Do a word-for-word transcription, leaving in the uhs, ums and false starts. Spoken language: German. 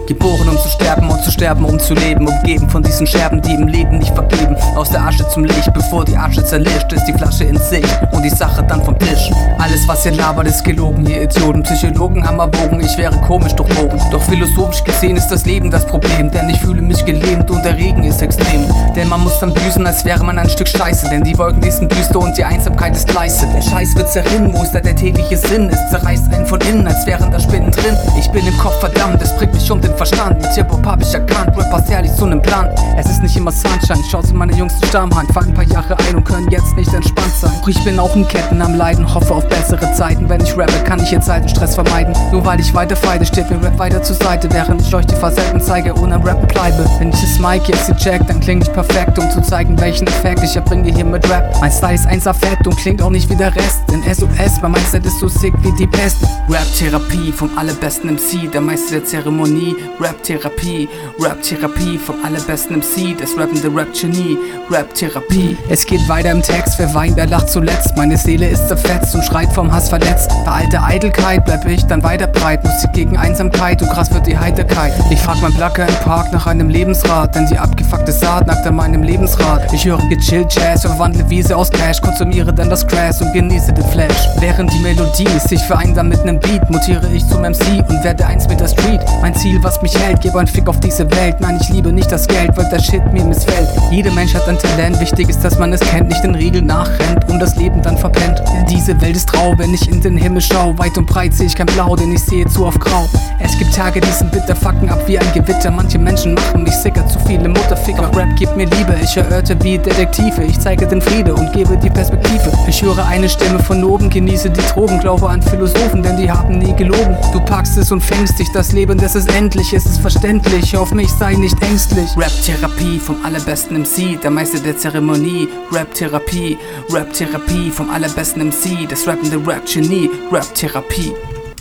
Geboren um zu sterben und zu sterben um zu leben. Umgeben von diesen Scherben, die im Leben nicht vergeben. Aus der Asche zum Licht, bevor die Asche zerlischt, ist die Flasche in Sicht und die Sache dann vom Tisch. Alles was ihr labert ist gelogen, ihr Idioten. Psychologen haben erwogen, ich wäre komisch durchbogen. Doch philosophisch gesehen ist das Leben das Problem, denn ich fühle mich gelähmt und der Regen ist extrem. Denn man muss dann büßen, als wäre man ein Stück Scheiße, denn die Wolken die sind düster und die Einsamkeit ist leise. Der Scheiß wird zerrinnen, wo ist da der tägliche Sinn? Es zerreißt einen von innen, als wären da Spinnen drin. Ich bin im Kopf verdammt, es prägt mich um den Verstand. Mit Hip-Hop hab ich erkannt, Rap passt herrlich zu nem Plan. Es ist nicht immer Sunshine, schaut in meine jüngste Stammhand. Fahren ein paar Jahre ein und können jetzt nicht entspannt sein. Doch ich bin auch in Ketten am Leiden, hoffe auf bessere Zeiten. Wenn ich rappe, kann ich jetzt alten Stress vermeiden. Nur weil ich weiter feide, steht mir Rap weiter zur Seite, während ich euch die Facetten zeige, ohne Rappen bleibe. Wenn ich das Mic jetzt check, dann klinge ich perfekt, um zu zeigen, welchen Effekt ich erbringe hier mit Rap. Mein Style ist eins fett und klingt auch nicht wie der Rest. Denn S O S, mein Mindset ist so sick wie die Pest. Rap-Therapie vom allerbesten M C, der Meister der Zeremonie. Rap-Therapie, Rap-Therapie vom allerbesten M C, das rappende Rap-Genie. Rap-Therapie. Es geht weiter im Text, wer weint, der lacht zuletzt. Meine Seele ist zerfetzt und schreit vom Hass verletzt. Bei alter Eitelkeit bleib ich dann weiter breit. Musik gegen Einsamkeit und krass wird die Heiterkeit. Ich frag mein Placker im Park nach einem Lebensrat, denn die abgefuckte Saat nackt an meinem Lebensrad. Ich höre gechillt Jazz, verwandle Wiese aus Cash, konsumiere dann das Grass und genieße den Flash. Während die Melodie sich vereinsam mit nem Beat, mutiere ich zum M C und werde eins mit der Street. Mein Ziel, was mich hält, gebe ein Fick auf diese Welt. Nein, ich liebe nicht das Geld, weil der Shit mir missfällt. Jeder Mensch hat ein Talent, wichtig ist, dass man es kennt, nicht den Regeln nachrennt und das Leben dann verpennt. Denn diese Welt ist rau, wenn ich in den Himmel schau. Weit und breit sehe ich kein Blau, denn ich sehe zu oft grau. Es gibt Tage, die sind bitter, fucken ab wie ein Gewitter. Manche Menschen machen mich sicker, zu viele Mutterficker. Doch Rap gibt mir Liebe, ich erörte wie Detektive. Ich zeige den Friede und gebe die Perspektive. Ich höre eine Stimme von oben, genieße die Drogen, glaube an Philosophen, denn die haben nie gelogen. Du packst es und fängst dich, das Leben, das ist endlich, es ist verständlich, auf mich sei nicht ängstlich. Rap-Therapie vom allerbesten M C, der Meister der Zeremonie. Rap-Therapie, Rap-Therapie vom allerbesten M C, das rappende Rap-Genie. Rap-Therapie.